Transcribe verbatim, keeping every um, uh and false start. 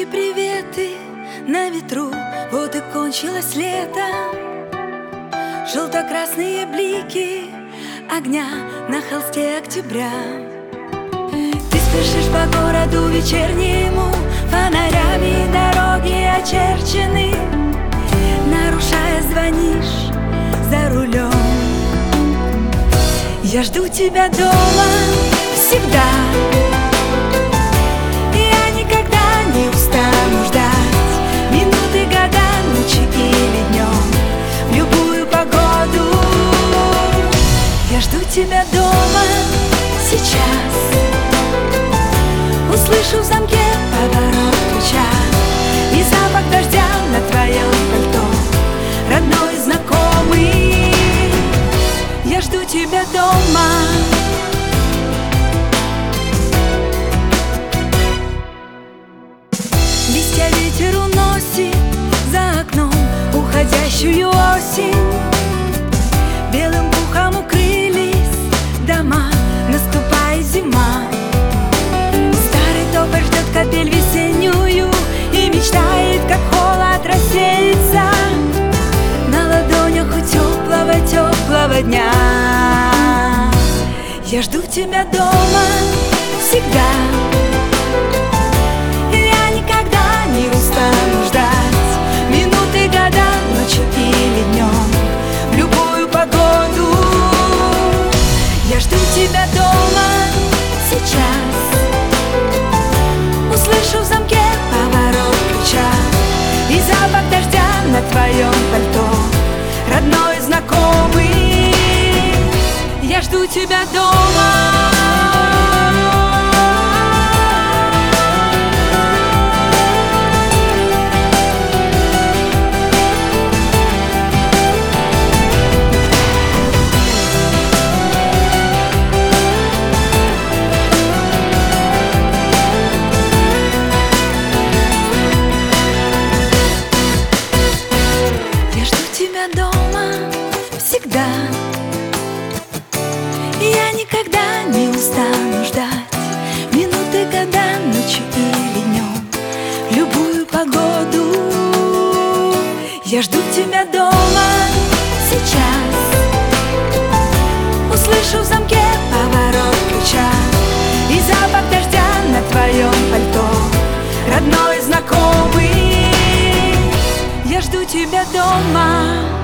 Тихие приветы на ветру, вот и кончилось лето. Желто-красные блики огня на холсте октября. Ты спешишь по городу вечернему, фонарями дороги очерчены. Нарушая, звонишь за рулем. Я жду тебя дома всегда. Я никогда не устану ждать минуты, года, ночи или днем, в любую погоду. Я жду тебя дома сейчас. Услышу в замке поворот ключа и запах дождя на твоем пальто, родной, знакомый. Я жду тебя дома. Листья ветер уносит за окном уходящую осень. Белым пухом укрылись дома, наступает зима. Старый тополь ждет капель весеннюю и мечтает, как холод рассеется на ладонях у теплого, теплого дня. Я жду тебя дома всегда. Я никогда не устану ждать минуты, года, ночью или днем, в любую погоду. Я жду тебя дома сейчас. Услышу в замке поворот ключа и запах дождя на твоем пальто, родной, знакомый. Я жду тебя дома. Тебя дома всегда. Я никогда не устану ждать минуты, года, ночью или днем, в любую погоду. Я жду тебя дома сейчас. Услышу в замке поворот ключа и запах дождя на твоем пальто, родной, знакомый. Я жду тебя дома.